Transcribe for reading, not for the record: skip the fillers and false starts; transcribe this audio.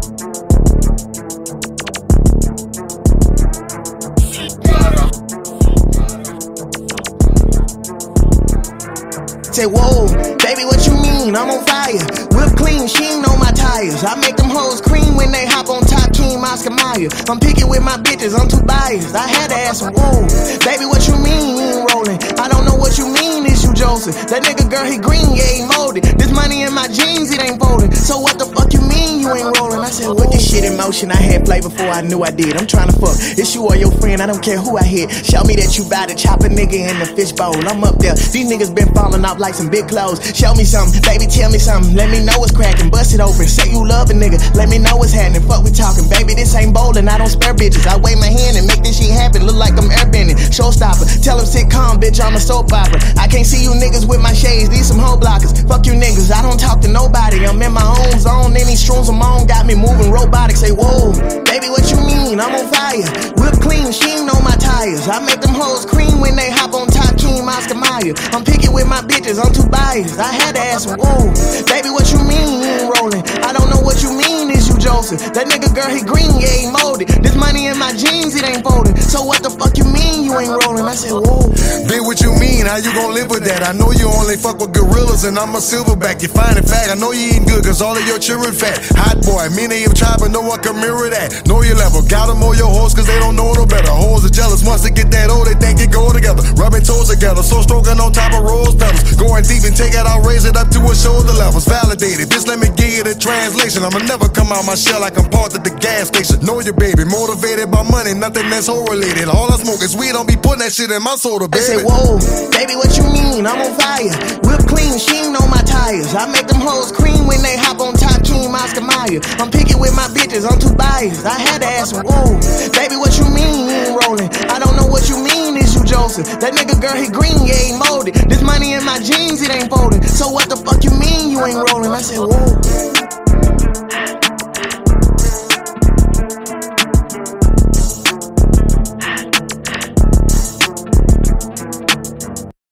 Say, whoa, baby, what you mean? I'm on fire. Whip clean, sheen on my tires. I make them hoes cream when they hop on top, King Oscar Mayer. I'm picky with my bitches, I'm too biased. I had to ask him, whoa, baby, what you mean you ain't rolling? I don't know what you mean, is you Joseph? That nigga girl, he green, yeah, he molded. This money in my jeans, it ain't folding. So what the fuck you mean you ain't rolling? I said, put this shit in motion, I had play before I knew I did. I'm trying to fuck, it's you or your friend, I don't care who I hit. Show me that you bout to chop a nigga in the fishbowl. I'm up there, these niggas been falling off like some big clothes. Show me something, baby, tell me something. Let me know what's cracking, bust it open. Say you love a nigga, let me know what's happening. Fuck we talking, baby, this ain't bowling. I don't spare bitches, I wave my hand and make this shit happen. Look like I'm airbending, showstopper. Tell them sit calm, bitch, I'm a soap opera. I can't see you niggas with my shades, these some hoe blockers. Fuck you niggas, I don't talk to nobody. I'm in my own zone, any shrooms I'm on got me moving robotic. Say whoa, baby, what you mean? I'm on fire. Whip clean, sheen on my tires. I make them hoes cream when they hop on top, King Oscar Mayer. I'm picky with my bitches, I'm too biased. I had to ask him, whoa, baby, what you mean you ain't rolling? I don't know what you mean, is you Joseph? That nigga girl, he green, yeah, he molded. This money in my jeans, it ain't folding. So what the fuck you mean you ain't rolling? I said, whoa. Bitch, what you mean? How you gon' live with that? I know you only fuck with gorillas and I'm a silverback. You fine and fat, I know you eating good cause all of your children fat. Hot boy, many of tribe but no one can mirror that. Know your level, got them on your horse cause they don't know no better. Hoes are jealous, once they get that old they think it go together. Rubbing toes together, so stroking on top of rose petals. Going deep and take it out, raise it up to a shoulder levels. Validated, bitch, let me give you the translation. I'ma never come out my shell like I'm parked at the gas station. Know your baby, motivated by money, nothing that's whole related. All I smoke is weed, don't be putting that shit in my soda, baby. They say, whoa, baby, what you mean? I'm on fire. Whip clean, sheen on my tires. I make them hoes cream when they hop on top, King Oscar Mayer. I'm picky with my bitches, I'm too biased. I had to ask him, whoa, baby, what you mean you ain't rolling? I don't know what you mean, is you Joseph? That nigga girl, he green, yeah, he molded. This money in my jeans, it ain't folding. So what the fuck you mean you ain't rolling? I said, whoa.